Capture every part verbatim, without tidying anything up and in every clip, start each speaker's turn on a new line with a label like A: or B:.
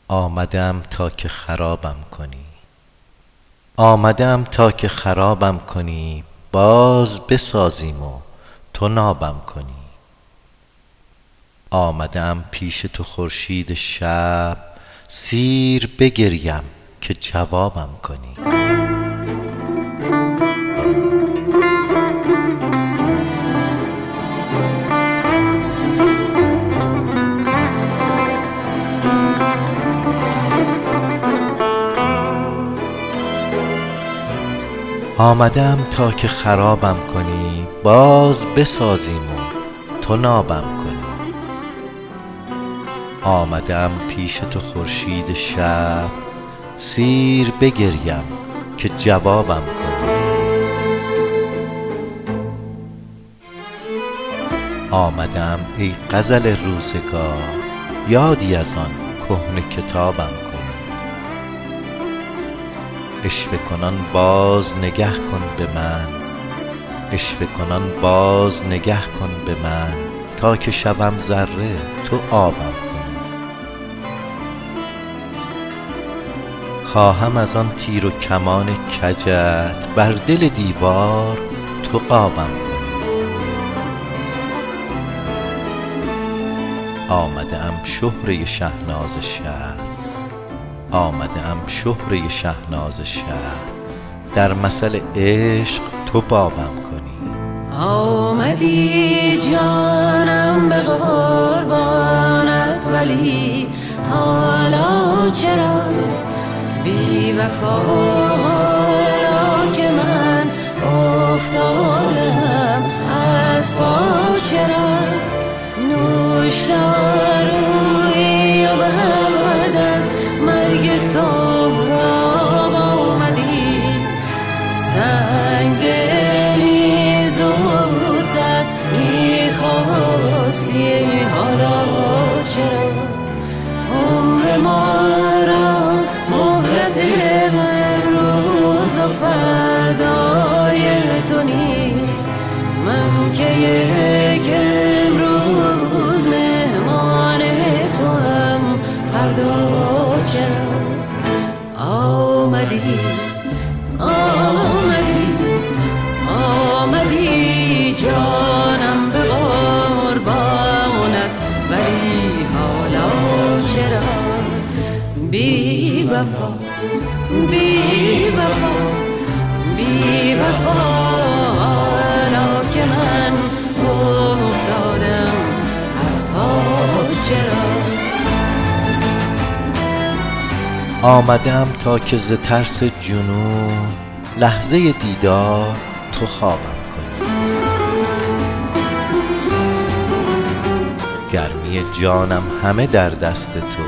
A: آمدم تا که خرابم کنی، آمدم تا که خرابم کنی، باز بسازیم و تو نابم کنی. آمدم پیش تو خورشید شب، سیر بگریم که جوابم کنی. آمدم تا که خرابم کنی، باز بسازیم و تو نابم کنی. آمدم پیش تو خورشید شب، سیر بگریم که جوابم کنی. آمدم ای غزل روزگار، یادی از آن کهنه کتابم کنی. عشوه کنان باز نگه کن به من، عشوه کنان باز نگه کن به من، تا که شوم ذره تو آبم کنی. خواهم از آن تیر و کمان کجت، بر دل دیوار تو قابم کنی. آمده ام شهره شهناز شهر، آمده ام شهره شهناز شهر، در مثل عشق تو بابم کنی.
B: آمدی جانم به قربانت، ولی حالا چرا بی وفا، حالا که من افتادم از پا، چرا نوشدارویی و بعد از مرگ سهراب آمدی، سنگ دلی زودتر میخواستی، حالا چرا عمر ما را مهلت امروز و فردای تو نیست. من که یک امروز مهمان تو هم، فردا چرا آمدی آمدی آمدی جانم به قربانت، ولی حالا چرا بی وفا بی وفا بی وفا، حالا که من افتادم از پا، چرا
A: آمدم تا که ز ترس جنون، لحظه دیدار تو خوابم کنی. گرمی جانم همه در دست تو،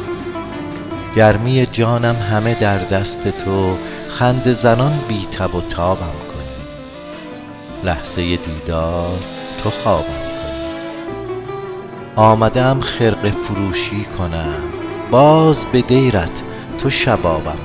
A: گرمی جانم همه در دست تو، خنده زنان بی تب و تابم کنی. لحظه دیدار تو خوابم کنی. آمدم خرقه فروشی کنم، باز به دیرت تو شبابم کنی.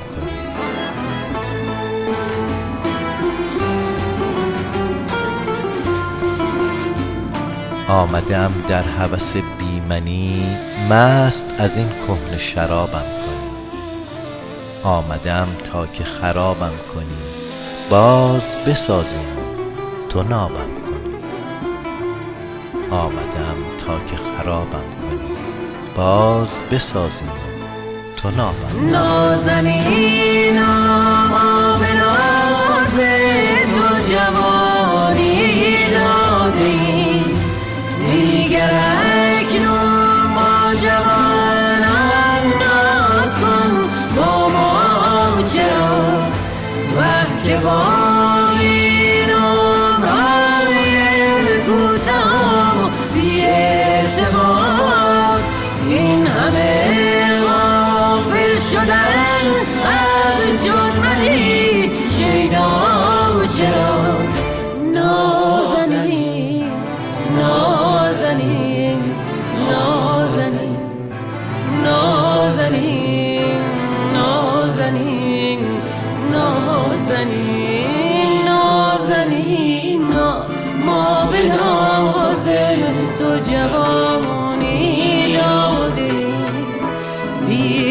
A: آمدم در هوس بیمنی، مست از این کهنه شرابم کنی. آمدم تا که خرابم کنی، باز بسازیم تو نابم کنی. آمدم تا که خرابم کنی، باز بسازیم تو نابم.
B: نازنینم آب ناز تو جوانی داده ای، دیگر اکنون ما جوانان ناز کن با ما، چرا وه که با این عمرهای کوتاه و بی اعتبار، این همه شدن از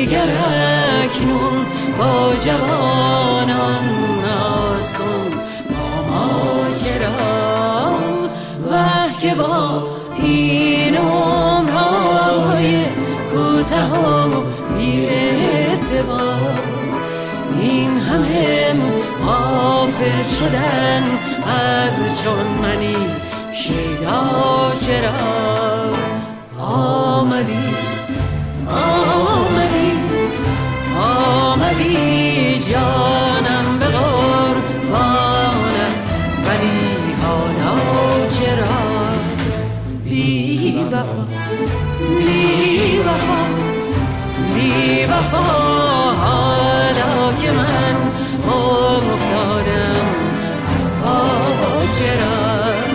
B: دیگر اکنون با جوانان ناستم با ماجرا وه که با این عمرهای کوته و بی اعتبار این همه غافل شدن از چون منی شیدا چرا آمدی آمدی آمدی جانم به قربانت ولی حالا چرا بی وفا بی وفا بی وفا حالا که من افتادم از پا چرا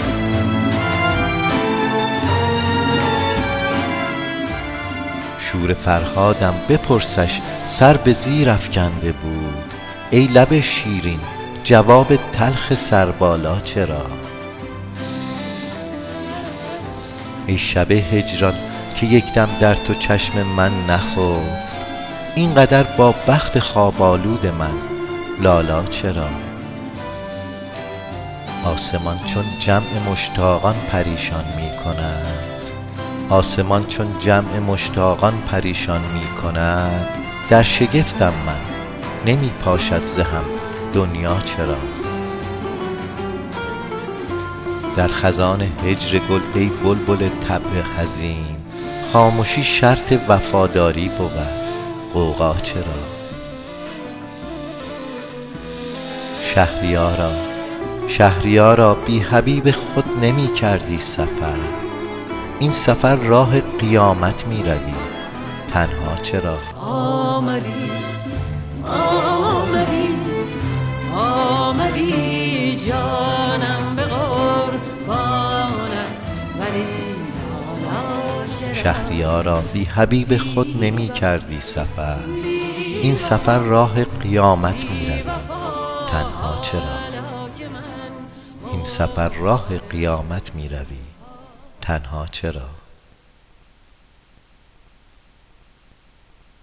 A: شور فرهادم بپرسش سر به زیر افکنده بود ای لب شیرین جواب تلخ سربالا چرا ای شب هجران که یکدم در تو چشم من نخفت اینقدر با بخت خواب آلود من لالا چرا آسمان چون جمع مشتاقان پریشان می کند آسمان چون جمع مشتاقان پریشان می کند در شگفتم من نمی پاشد ز هم دنیا چرا در خزان هجر گل ای بلبل طبع حزین خاموشی شرط وفاداری بود غوغا چرا شهریارا شهریارا بی حبیب خود نمی کردی سفر این سفر راه قیامت می روی تنها چرا
B: آمدی آمدی آمدی جانم به قربانت ولی حالا چرا
A: شهریارا بی حبیب خود نمی کردی سفر این سفر راه قیامت می روی تنها چرا این سفر راه قیامت می روی تنها چرا